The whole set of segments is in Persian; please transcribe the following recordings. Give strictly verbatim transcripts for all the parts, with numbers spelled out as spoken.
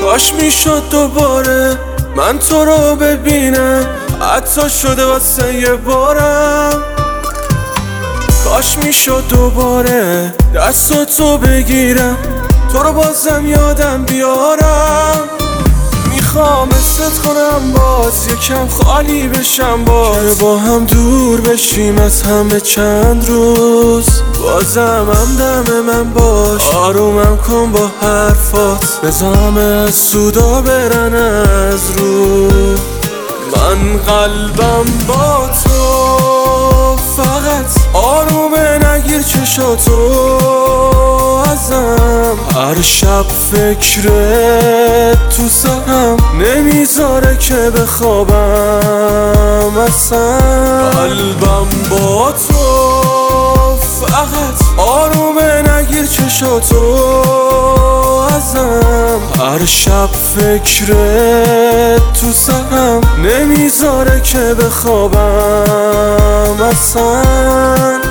کاش میشد دوباره من تو رو ببینم، حتی شده واسه یه بارم. کاش میشد دوباره دست تو بگیرم، تو رو بازم یادم بیارم. میخوام ست کنم باز یکم خالی بشم باز، که با هم دور بشیم از همه چند روز. بازم هم دم من باش، آرومم کن با حرفات، بزام از سودا برن از رو. من قلبم با تو فقط آرومه، نگیر چشاتو ازم. هر شب فکرت تو سرم نمیذاره که بخوابم اصلا. قلبم با تو فقط آرومه، نگیر چشاتو ازم. هر شب فکرت تو سرم نمیذاره که بخوابم اصلا.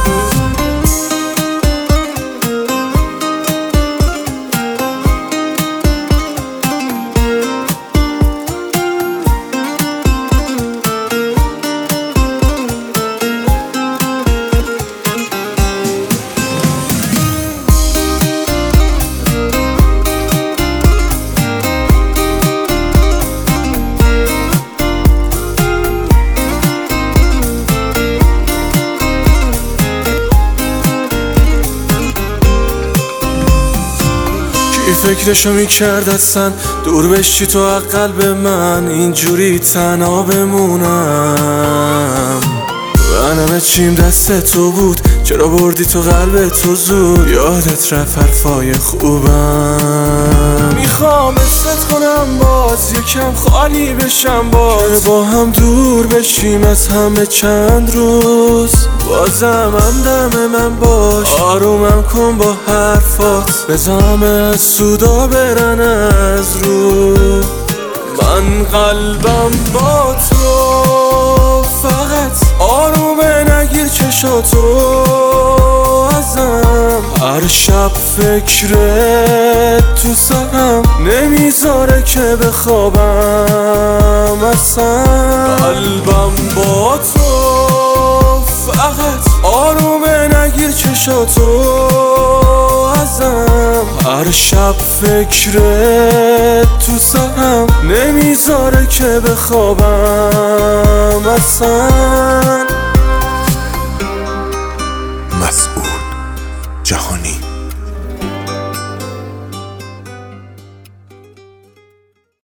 فکرشو میکرد اصلا دور بشی تو از قلب من، اینجوری تنها بمونم. من همه چیم دست تو بود، چرا بردی تو قلب تو زود؟ یادت رفت حرفای خوبم. میخوام ست کنم باز یکم خالی بشم باز، که با هم دور بشیم از همه چند روز. بازم هم دم من باش، آرومم کن با حرفات، بزام از سودا برن از رو. من قلبم با تو فقط آرومه، نگیر چشاتو ازم. هر شب فکرت تو سرم نمیذاره که بخوابم اصلا. قلبم با تو فقط آرومه، نگیر چشاتو ازم. هر شب فکرت تو سرم نمیذاره که بخوابم اصلا.